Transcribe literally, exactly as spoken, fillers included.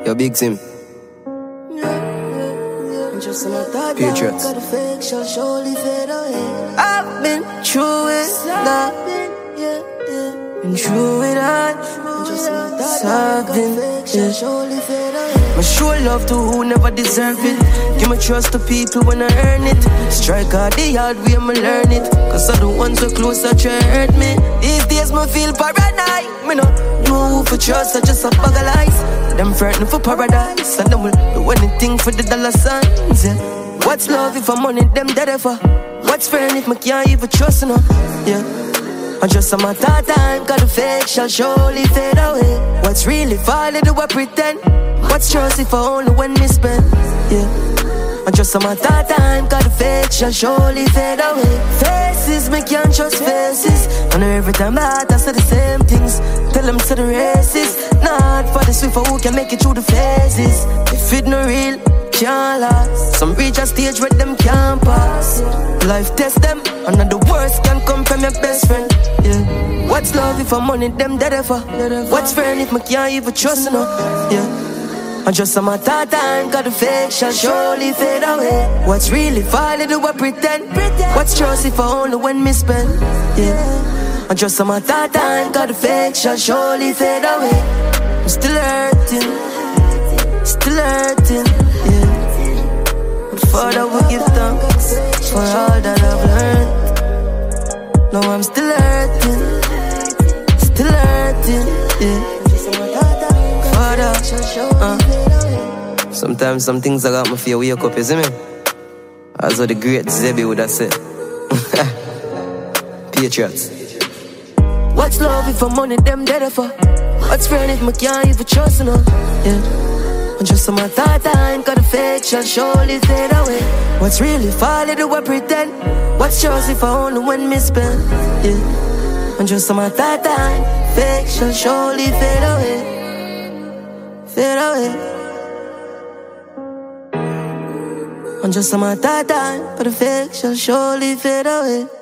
Your big Sim. Patriots. I've been through it, nah. Been through it all. Something, yeah. I show love to who never deserve it. Give my trust to people when I earn it. Strike out the hard way, I'ma learn it. Cause all the ones who close that try hurt me. These days me feel paranoid. Me no know who for trust, I just a bag of lies. Them frightened for paradise, and them will do anything for the dollar signs, yeah. What's love if I'm money, them dead ever? What's friend if me can't even trust no? Yeah. I just a matter of time, cause the fake shall surely fade away. What's really falling, do I pretend? What's trust if I only when me spend? Yeah. I just a matter of time, cause the fake shall surely fade away. Faces, me can't trust faces. And every time I I say the same things. Tell them to the races. Not for the swift, who can make it through the phases. If it no real, can't last. Some reach a stage where them can't pass. Life test them, and the worst can come from your best friend. Yeah. What's love if I'm money, them dead ever? What's friend if me can't even trust no? Yeah. And just a matter of time, cause the fake shall surely fade away. What's really falling, do I pretend? What's trust if I only when me spend? Yeah. And just a matter of time, cause the fake shall surely fade away. I'm still hurting, still hurting, yeah. But Father will give thanks for all that I've learned. Now I'm still hurting, still hurting, yeah. Father, uh. Sometimes some things I got me feel wake up, you see me? As what the great Zebby would have said. Patriots. What's love if I'm money, them dead for? What's friend if me can't even trust no? Yeah. And just a matter of time, cause the fake shall surely fade away. What's really falling, do I pretend? What's yours if I only when me spend? Yeah. And just a matter of time, fake shall surely fade away. Fade away. And just a matter of time, but the fake shall surely fade away.